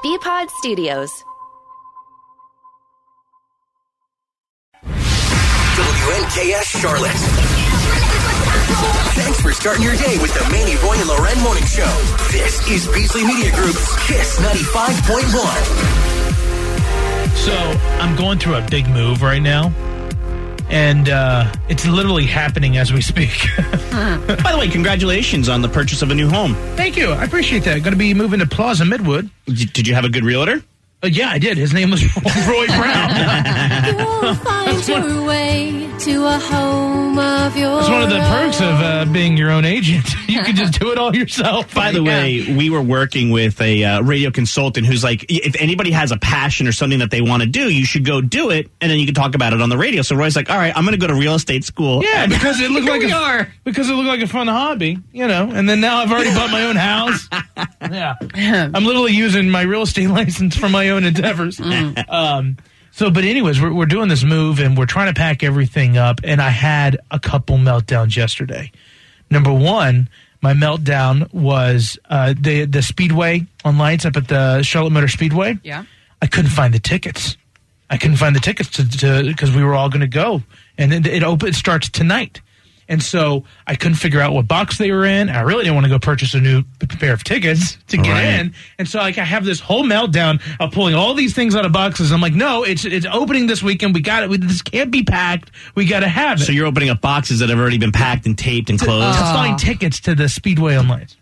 BPod Studios. WNKS Charlotte. Thanks for starting your day with the Manny, Roy, and Loren Morning Show. This is Beasley Media Group's KISS 95.1. So I'm going through a big move right now, and it's literally happening as we speak. By the way, congratulations on the purchase of a new home. Thank you. I appreciate that. Going to be moving to Plaza Midwood. Did you have a good realtor? Yeah, I did. His name was Roy Brown. You'll find your way to a home of yours. That's one of the perks of being your own agent. You can just do it all yourself. By the way, we were working with a radio consultant who's like, if anybody has a passion or something that they want to do, you should go do it, and then you can talk about it on the radio. So Roy's like, all right, I'm going to go to real estate school. Yeah, because it looked like a fun hobby, you know. And then now I've already bought my own house. Yeah, I'm literally using my real estate license for my own endeavors. But anyways, we're doing this move and we're trying to pack everything up, and I had a couple meltdowns yesterday. Number one, my meltdown was the Speedway on lights up at the Charlotte Motor Speedway. Yeah, I couldn't find the tickets. I couldn't find the tickets to because we were all going to go, and it starts tonight. And so I couldn't figure out what box they were in. I really didn't want to go purchase a new pair of tickets to get in. And so I have this whole meltdown of pulling all these things out of boxes. I'm like, no, it's opening this weekend. We got it. This can't be packed. We got to have it. So you're opening up boxes that have already been packed and taped and closed? To find tickets to the Speedway on lights.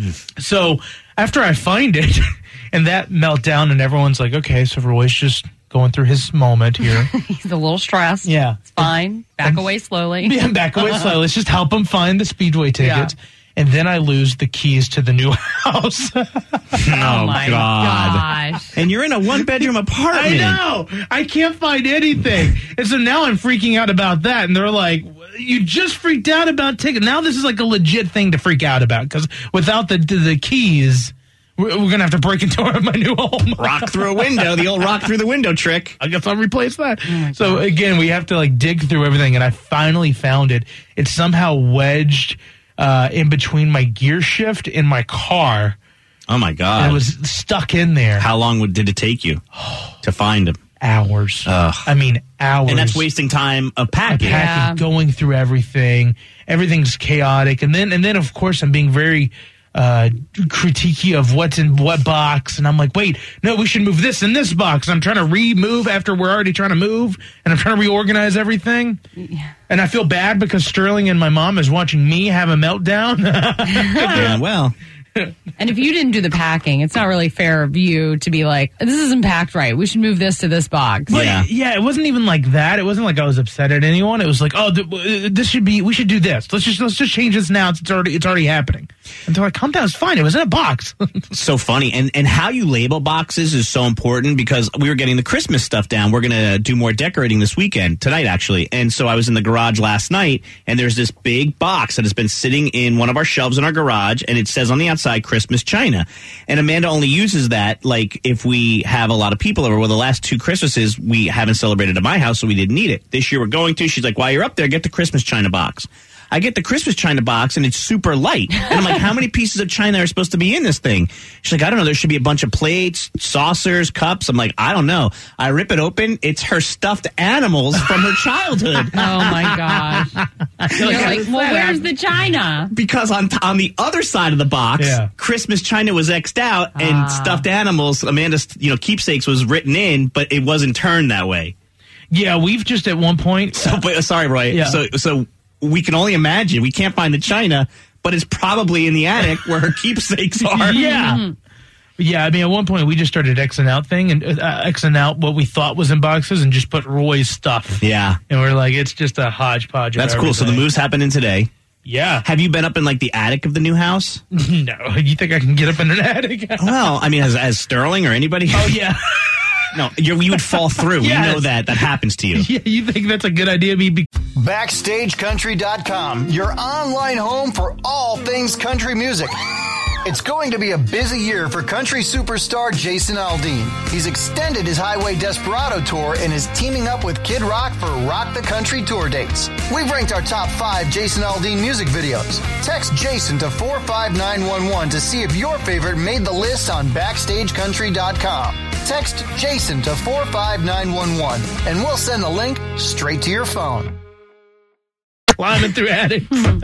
So after I find it and that meltdown and everyone's like, okay, so Roy's just going through his moment here. He's a little stressed. Yeah. It's fine. Back away slowly. Yeah, back away slowly. Let's just help him find the Speedway tickets. Yeah. And then I lose the keys to the new house. Oh, my gosh. And you're in a one-bedroom apartment. I know. I can't find anything. And so now I'm freaking out about that. And they're like, you just freaked out about tickets. Now this is like a legit thing to freak out about. Because without the keys, we're going to have to break into my new home. Rock through a window. The old rock through the window trick. I guess I'll replace that. So, again, we have to dig through everything. And I finally found it. It's somehow wedged in between my gear shift in my car. Oh, my God. And it was stuck in there. How long did it take you to find them? Hours. I mean, hours. And that's wasting time of packing. Going through everything. Everything's chaotic. And then, of course, I'm being very critiquey of what's in what box, and I'm like, wait, no, we should move this in this box. I'm trying to remove after we're already trying to move, and I'm trying to reorganize everything. Yeah. And I feel bad because Sterling and my mom is watching me have a meltdown. Yeah, well. And if you didn't do the packing, it's not really fair of you to be like, this isn't packed right. We should move this to this box. But yeah, it wasn't even like that. It wasn't like I was upset at anyone. It was like, oh, we should do this. Let's just change this now. It's already happening. And they're like, calm down. It's fine. It was in a box. So funny. And how you label boxes is so important because we were getting the Christmas stuff down. We're going to do more decorating this weekend, tonight actually. And so I was in the garage last night, and there's this big box that has been sitting in one of our shelves in our garage, and it says on the outside, Christmas China. And Amanda only uses that like if we have a lot of people over. Well, the last 2 Christmases we haven't celebrated at my house, so we didn't need it. This year we're going to. She's like, while you're up there, get the Christmas China box. I get the Christmas China box, and it's super light. And I'm like, how many pieces of China are supposed to be in this thing? She's like, I don't know. There should be a bunch of plates, saucers, cups. I'm like, I don't know. I rip it open. It's her stuffed animals from her childhood. Oh, my gosh. You're like, well, where's the China? Because on the other side of the box, Christmas China was X'd out, and stuffed animals, Amanda's keepsakes was written in, but it wasn't turned that way. Yeah, we've just at one point. Sorry, Roy. Yeah. So we can only imagine. We can't find the China, but it's probably in the attic where her keepsakes are. Yeah. Mm-hmm. Yeah, I mean, at one point we just started Xing out what we thought was in boxes and just put Roy's stuff. Yeah. And we're like, it's just a hodgepodge of That's everything. cool. So the move's happening today. Yeah. Have you been up in the attic of the new house? No. You think I can get up in an attic? Well, I mean, as Sterling or anybody? Oh, yeah. No, you would fall through. Yes. You know that happens to you. Yeah, you think that's a good idea? BackstageCountry.com, your online home for all things country music. It's going to be a busy year for country superstar Jason Aldean. He's extended his Highway Desperado tour and is teaming up with Kid Rock for Rock the Country tour dates. We've ranked our top 5 Jason Aldean music videos. Text Jason to 45911 to see if your favorite made the list on BackstageCountry.com. Text Jason to 45911 and we'll send the link straight to your phone. Climbing through attics.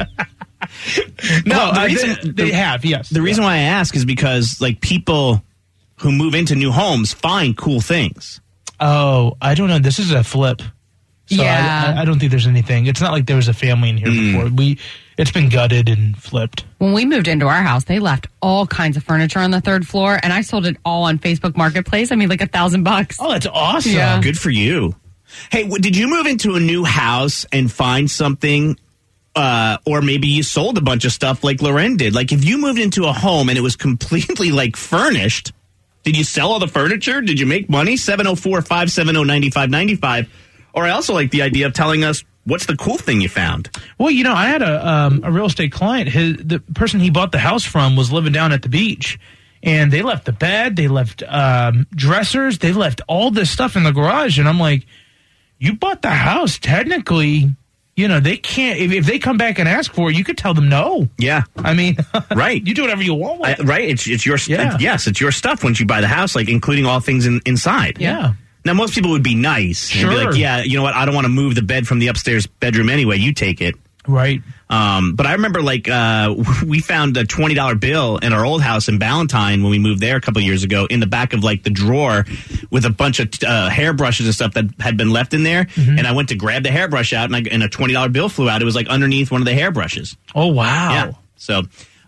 No, they have, yes. The reason why I ask is because, like, people who move into new homes find cool things. Oh, I don't know. This is a flip. So Yeah. I don't think there's anything. It's not like there was a family in here before. It's been gutted and flipped. When we moved into our house, they left all kinds of furniture on the 3rd floor, and I sold it all on Facebook Marketplace. I mean, like $1,000. Oh, that's awesome. Yeah. Good for you. Hey, did you move into a new house and find something, or maybe you sold a bunch of stuff like Loren did? Like, if you moved into a home and it was completely, like, furnished, did you sell all the furniture? Did you make money? 704-570-9595. Or I also like the idea of telling us what's the cool thing you found. Well, you know, I had a real estate client. The person he bought the house from was living down at the beach. And they left the bed, they left dressers, they left all this stuff in the garage. And I'm like, you bought the house. Technically, you know, they can't, if they come back and ask for it, you could tell them no. Yeah. I mean, right. You do whatever you want with it. Right. It's your Yeah. Yes, it's your stuff once you buy the house, like including all things inside. Yeah. Now, most people would be nice. Sure. And be like, yeah, you know what? I don't want to move the bed from the upstairs bedroom anyway. You take it. Right. But I remember, like, we found a $20 bill in our old house in Ballantyne when we moved there a couple years ago in the back of, like, the drawer with a bunch of hairbrushes and stuff that had been left in there. Mm-hmm. And I went to grab the hairbrush out, and a $20 bill flew out. It was, like, underneath one of the hairbrushes. Oh, wow. Yeah. So,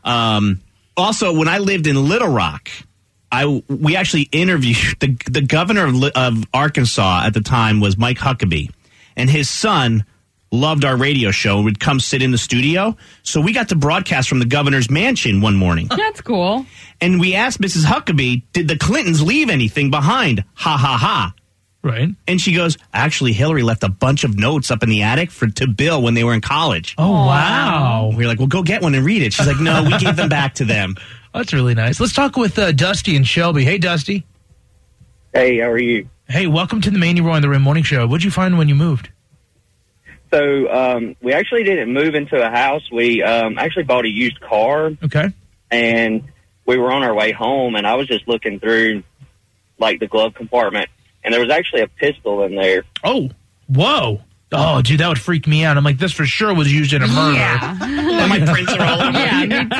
also, when I lived in Little Rock, we actually interviewed the governor of Arkansas at the time was Mike Huckabee, and his son loved our radio show and would come sit in the studio. So we got to broadcast from the governor's mansion one morning. That's cool. And we asked Mrs. Huckabee, did the Clintons leave anything behind? Ha, ha, ha. Right. And she goes, actually, Hillary left a bunch of notes up in the attic to Bill when they were in college. Oh, wow. We were like, well, go get one and read it. She's like, no, we gave them back to them. That's really nice. Let's talk with Dusty and Shelby. Hey, Dusty. Hey, how are you? Hey, welcome to the Manny Roy and the Rim Morning Show. What'd you find when you moved? So we actually didn't move into a house. We actually bought a used car. Okay. And we were on our way home, and I was just looking through, like, the glove compartment, and there was actually a pistol in there. Oh, whoa. Oh, dude, that would freak me out. I'm like, this for sure was used in a murder. Yeah. My prints are all over. Yeah, me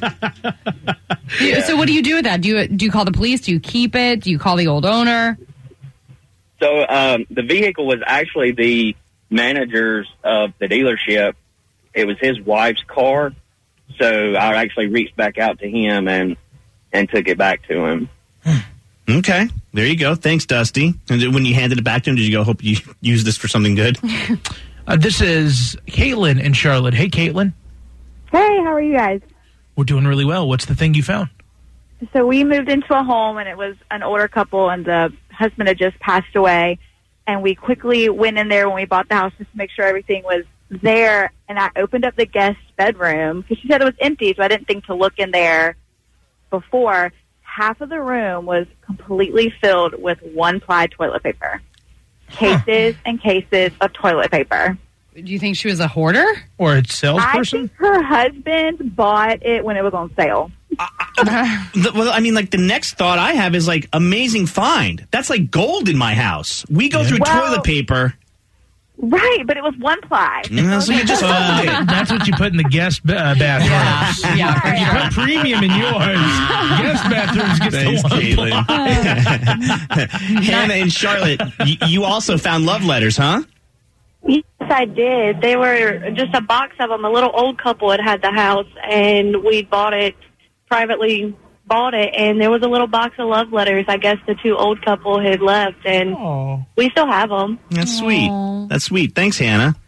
too. So what do you do with that? Do you call the police? Do you keep it? Do you call the old owner? So the vehicle was actually the managers of the dealership. It was his wife's car, so I actually reached back out to him and took it back to him. Okay, there you go. Thanks, Dusty. And when you handed it back to him, did you go, hope you use this for something good? This is Caitlin in Charlotte. Hey, Caitlin. Hey, how are you guys? We're doing really well. What's the thing you found? So we moved into a home, and it was an older couple, and the husband had just passed away. And we quickly went in there when we bought the house just to make sure everything was there. And I opened up the guest bedroom because she said it was empty, so I didn't think to look in there before. Half of the room was completely filled with one-ply toilet paper. Cases and cases of toilet paper. Do you think she was a hoarder? Or a I salesperson? think her husband bought it when it was on sale. Well, I mean, like, the next thought I have is, like, amazing find. That's like gold in my house. We go through toilet paper. Right, but it was one-ply. So you just that's what you put in the guest bathroom. Yeah, You put premium in yours. Guest bathrooms get Thanks, the one Caitlin. Hannah in Charlotte, you also found love letters, huh? Yes, I did. They were just a box of them. A little old couple had the house, and we privately bought it, and there was a little box of love letters. I guess the two old couple had left, and we still have them. That's sweet. That's sweet. Thanks, Hannah.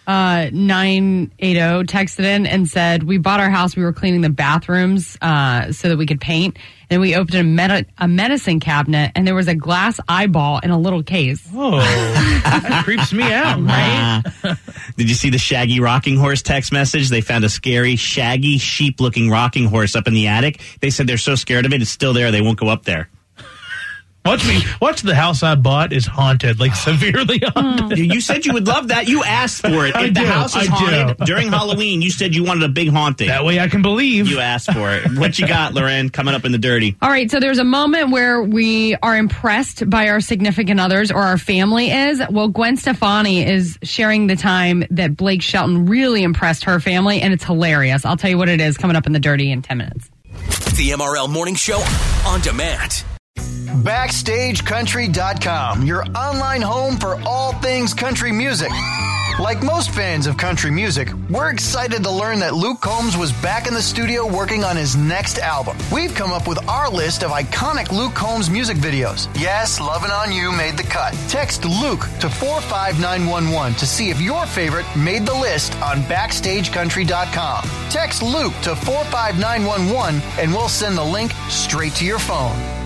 980 texted in and said, we bought our house. We were cleaning the bathrooms so that we could paint. And we opened a medicine cabinet, and there was a glass eyeball in a little case. Oh, that creeps me out, right? Did you see the Shaggy rocking horse text message? They found a scary, shaggy, sheep-looking rocking horse up in the attic. They said they're so scared of it, it's still there. They won't go up there. Watch the house I bought is haunted, like severely haunted. You said you would love that. You asked for it. If the house is haunted during Halloween, you said you wanted a big haunting. That way I can believe. You asked for it. What you got, Loren, coming up in the dirty? All right, so there's a moment where we are impressed by our significant others, or our family is. Well, Gwen Stefani is sharing the time that Blake Shelton really impressed her family, and it's hilarious. I'll tell you what it is coming up in the dirty in 10 minutes. The MRL Morning Show on demand. BackstageCountry.com, your online home for all things country music. Like most fans of country music, we're excited to learn that Luke Combs was back in the studio working on his next album. We've come up with our list of iconic Luke Combs music videos. Yes, Lovin' On You made the cut. Text Luke to 45911 to see if your favorite made the list on BackstageCountry.com. Text Luke to 45911 and we'll send the link straight to your phone.